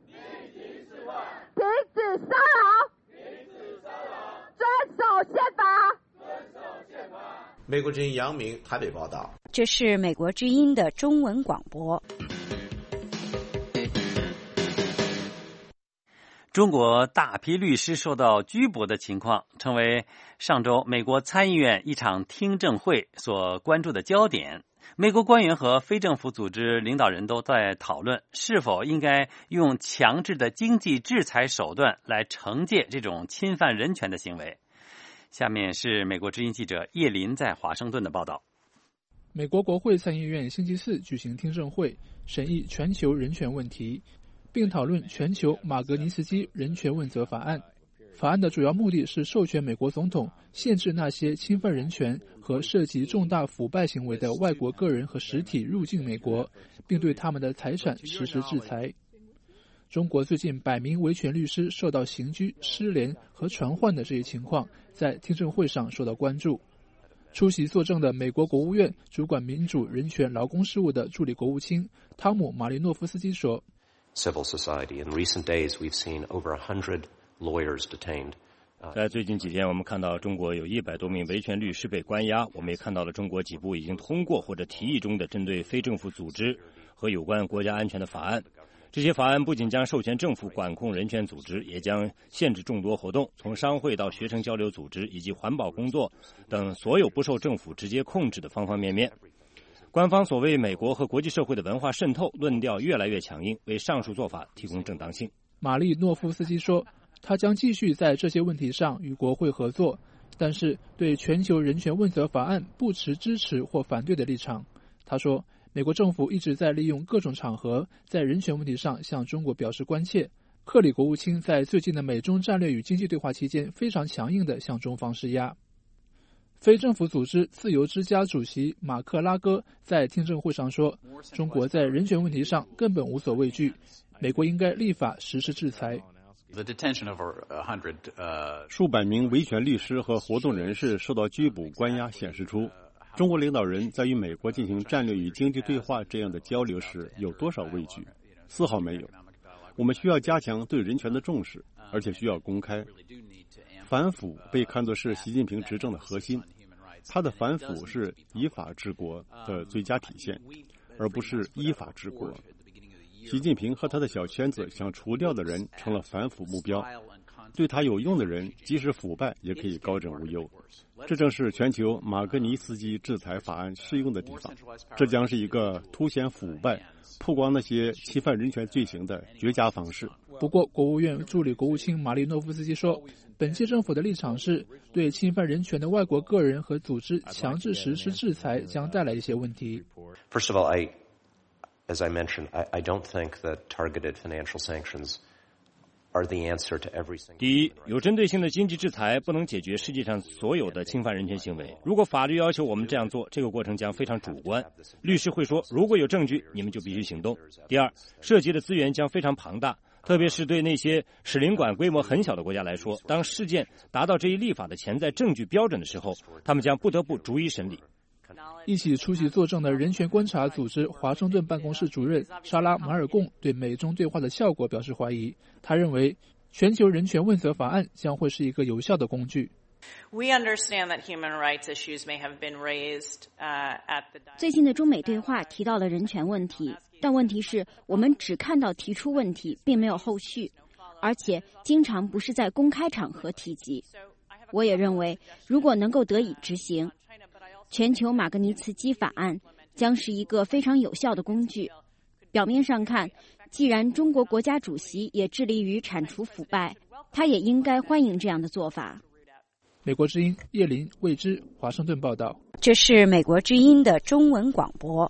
停止骚扰，遵守宪法。 美国之音杨明台北报道。 这是美国之音的中文广播。 中国大批律师受到拘捕的情况，成为上周美国参议院一场听证会所关注的焦点。美国官员和非政府组织领导人都在讨论，是否应该用强制的经济制裁手段来惩戒这种侵犯人权的行为。下面是美国之音记者叶林在华盛顿的报道。 美国国会参议院星期四举行听证会，审议全球人权问题，并讨论全球马格尼斯基人权问责法案。法案的主要目的是授权美国总统限制那些侵犯人权和涉及重大腐败行为的外国个人和实体入境美国，并对他们的财产实施制裁。中国最近100名维权律师受到刑拘、失联和传唤的这一情况，在听证会上受到关注。出席作证的美国国务院主管民主、人权、劳工事务的助理国务卿汤姆·马利诺夫斯基说， Civil society. In recent days, we've seen over 100 lawyers detained. 在最近几天，我们看到中国有100多名维权律师被关押。我们也看到了中国几部已经通过或者提议中的针对非政府组织和有关国家安全的法案。 这些法案不仅将授权政府管控人权组织，也将限制众多活动，从商会到学生交流组织以及环保工作等所有不受政府直接控制的方方面面。官方所谓美国和国际社会的文化渗透论调越来越强硬，为上述做法提供正当性。 马利诺夫斯基说，他将继续在这些问题上与国会合作，但是对全球人权问责法案不持支持或反对的立场。他说，美国政府一直在利用各种场合在人权问题上向中国表示关切。克里国务卿在最近的美中战略与经济对话期间非常强硬地向中方施压。非政府组织自由之家主席马克拉戈在听证会上说，中国在人权问题上根本无所畏惧，美国应该立法实施制裁。 数百名维权律师和活动人士受到拘捕关押，显示出中国领导人在与美国进行战略与经济对话这样的交流时有多少畏惧？丝毫没有。我们需要加强对人权的重视，而且需要公开。反腐被看作是习近平执政的核心，他的反腐是以法治国的最佳体现，而不是依法治国。习近平和他的小圈子想除掉的人成了反腐目标，对他有用的人即使腐败也可以高枕无忧。这正是全球马格尼斯基制裁法案适用的地方。这将是一个凸显腐败、曝光那些侵犯人权罪行的绝佳方式。 不过，国务院助理国务卿马利诺夫斯基说，本届政府的立场是对侵犯人权的外国个人和组织强制实施制裁将带来一些问题。 First of all, as I mentioned, I don't think that targeted financial sanctions are the answer to every single. 第一，有针对性的经济制裁不能解决世界上所有的侵犯人权行为。如果法律要求我们这样做，这个过程将非常主观。律师会说，如果有证据，你们就必须行动。第二，涉及的资源将非常庞大，特别是对那些使领馆规模很小的国家来说，当事件达到这一立法的潜在证据标准的时候，他们将不得不逐一审理。 一起出席作证的人权观察组织华盛顿办公室主任莎拉·马尔贡对美中对话的效果表示怀疑。他认为，全球人权问责法案将会是一个有效的工具。 最近的中美对话提到了人权问题，但问题是我们只看到提出问题，并没有后续，而且经常不是在公开场合提及。我也认为，如果能够得以执行，全球马格尼茨基法案将是一个非常有效的工具。表面上看，既然中国国家主席也致力于铲除腐败，他也应该欢迎这样的做法。 美国之音叶林、魏之，华盛顿报道。 这是美国之音的中文广播。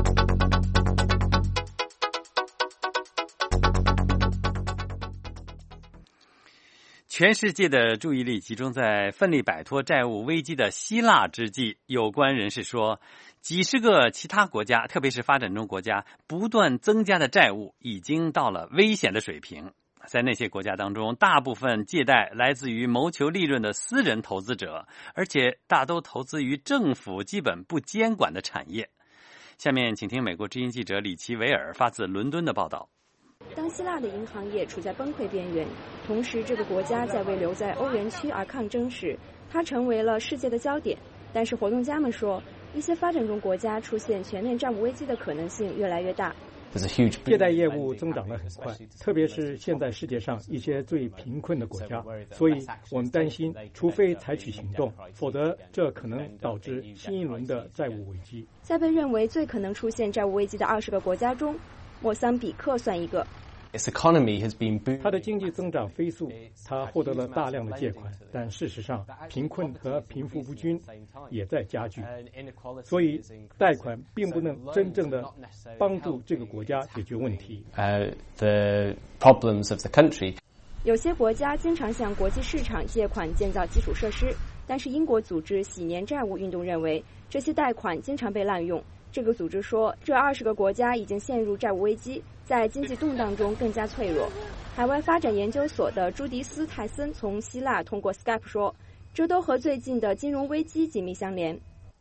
全世界的注意力集中在奋力摆脱债务危机的希腊之际，有关人士说，几十个其他国家，特别是发展中国家，不断增加的债务已经到了危险的水平。在那些国家当中，大部分借贷来自于谋求利润的私人投资者，而且大都投资于政府基本不监管的产业。下面请听美国之音记者李奇维尔发自伦敦的报道。 当希腊的银行业处在崩溃边缘，同时这个国家在为留在欧元区而抗争时，它成为了世界的焦点。但是活动家们说，一些发展中国家出现全面债务危机的可能性越来越大。 借贷业务增长得很快，特别是现在世界上一些最贫困的国家，所以我们担心，除非采取行动，否则这可能导致新一轮的债务危机。 在被认为最可能出现债务危机的20个国家中，莫桑比克算一个。 它的经济增长飞速，它获得了大量的借款，但事实上，贫困和贫富不均也在加剧，所以贷款并不能真正的帮助这个国家解决问题。 有些国家经常向国际市场借款建造基础设施，但是英国组织洗年债务运动认为，这些贷款经常被滥用。这个组织说，这20个国家已经陷入债务危机，在经济动荡中更加脆弱。海外发展研究所的朱迪斯·泰森从希腊通过 Skype 说，这都和最近的金融危机紧密相连。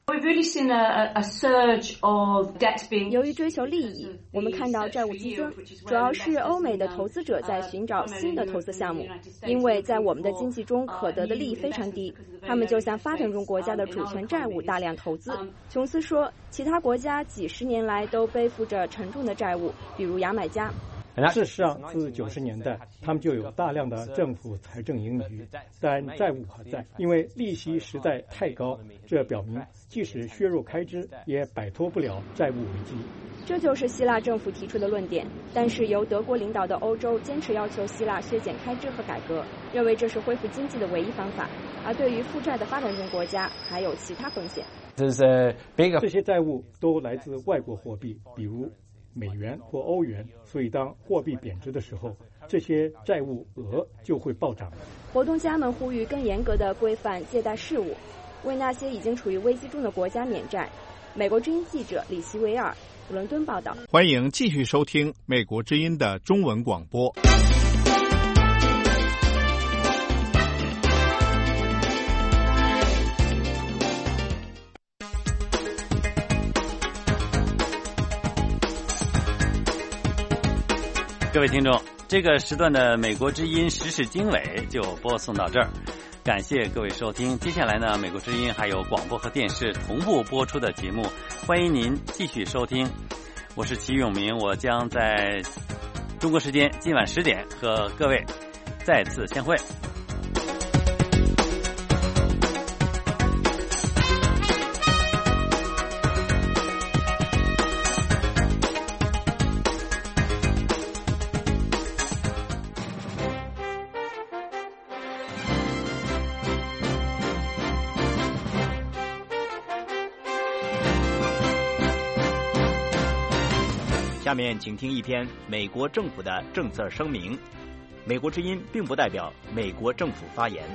由于追求利益，我们看到债务激增，主要是欧美的投资者在寻找新的投资项目，因为在我们的经济中可得的利益非常低，他们就向发展中国家的主权债务大量投资。琼斯说，其他国家几十年来都背负着沉重的债务，比如牙买加。 事实上，自90年代，他们就有大量的政府财政盈余，但债务还在，因为利息实在太高。这表明，即使削弱开支，也摆脱不了债务危机。 这就是希腊政府提出的论点，但是由德国领导的欧洲坚持要求希腊削减开支和改革，认为这是恢复经济的唯一方法。而对于负债的发展中国家，还有其他风险。 这些债务都来自外国货币，比如美元或欧元，所以当货币贬值的时候，这些债务额就会暴涨。 活动家们呼吁更严格的规范借贷事务，为那些已经处于危机中的国家免债。美国之音记者李希维尔，伦敦报道。 欢迎继续收听美国之音的中文广播。 各位听众，这个时段的美国之音时事经纬就播送到这儿，感谢各位收听。接下来呢，美国之音还有广播和电视同步播出的节目，欢迎您继续收听。我是齐永明，我将在中国时间今晚10点和各位再次相会。 下面请听一篇美国政府的政策声明。美国之音并不代表美国政府发言。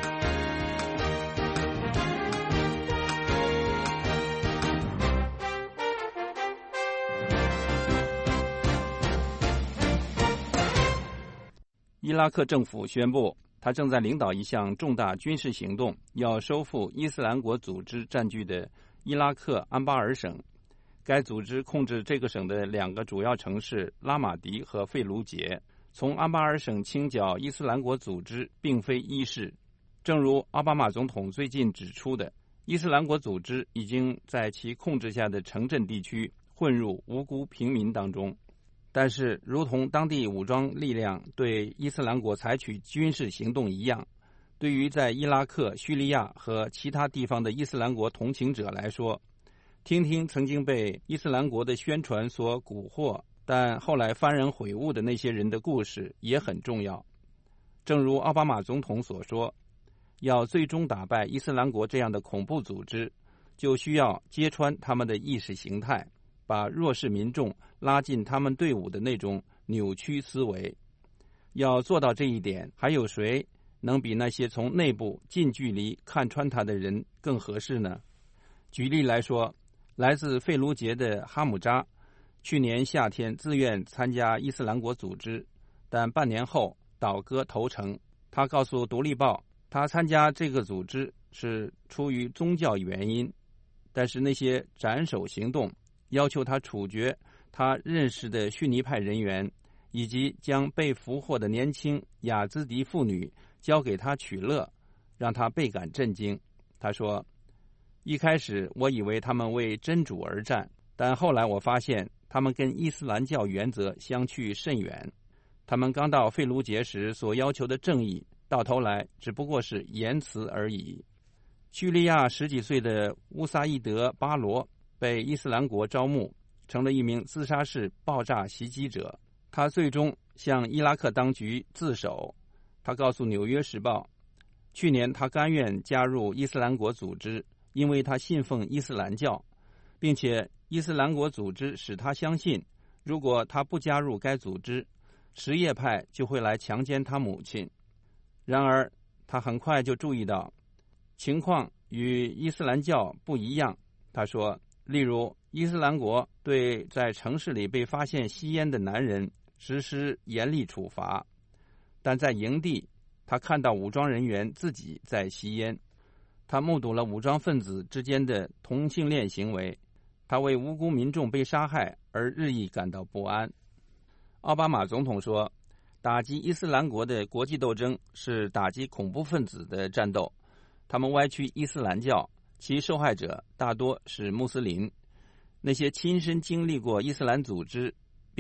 伊拉克政府宣布，他正在领导一项重大军事行动，要收复伊斯兰国组织占据的伊拉克安巴尔省。该组织控制这个省的2个主要城市拉马迪和费卢杰。从安巴尔省清剿伊斯兰国组织并非易事。正如奥巴马总统最近指出的，伊斯兰国组织已经在其控制下的城镇地区混入无辜平民当中。但是，如同当地武装力量对伊斯兰国采取军事行动一样，对于在伊拉克、叙利亚和其他地方的伊斯兰国同情者来说，听听曾经被伊斯兰国的宣传所蛊惑，但后来幡然悔悟的那些人的故事也很重要。正如奥巴马总统所说，要最终打败伊斯兰国这样的恐怖组织，就需要揭穿他们的意识形态，把弱势民众拉进他们队伍的那种扭曲思维。要做到这一点，还有谁能比那些从内部近距离看穿他的人更合适呢？举例来说，来自费卢杰的哈姆扎去年夏天自愿参加伊斯兰国组织，但半年后倒戈投诚。他告诉《独立报》，他参加这个组织是出于宗教原因，但是那些斩首行动要求他处决他认识的逊尼派人员，以及将被俘获的年轻雅兹迪妇女交给他取乐，让他倍感震惊。他说，一开始我以为他们为真主而战，但后来我发现他们跟伊斯兰教原则相去甚远。他们刚到费卢杰时所要求的正义，到头来只不过是言辞而已。叙利亚10几岁的乌萨伊德·巴罗被伊斯兰国招募，成了一名自杀式爆炸袭击者。他最终向伊拉克当局自首。他告诉《纽约时报》，去年他甘愿加入伊斯兰国组织，因为他信奉伊斯兰教，并且伊斯兰国组织使他相信，如果他不加入该组织，什叶派就会来强奸他母亲。然而，他很快就注意到，情况与伊斯兰教不一样。他说，例如，伊斯兰国对在城市里被发现吸烟的男人实施严厉处罚，但在营地，他看到武装人员自己在吸烟。他目睹了武装分子之间的同性恋行为，他为无辜民众被杀害而日益感到不安。奥巴马总统说，打击伊斯兰国的国际斗争是打击恐怖分子的战斗，他们歪曲伊斯兰教，其受害者大多是穆斯林。那些亲身经历过伊斯兰组织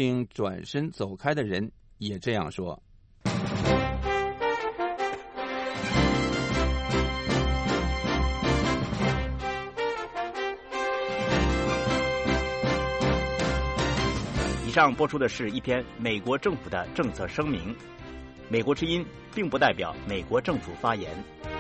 并转身走开的人也这样说。 以上播出的是一篇美国政府的政策声明。美国之音并不代表美国政府发言。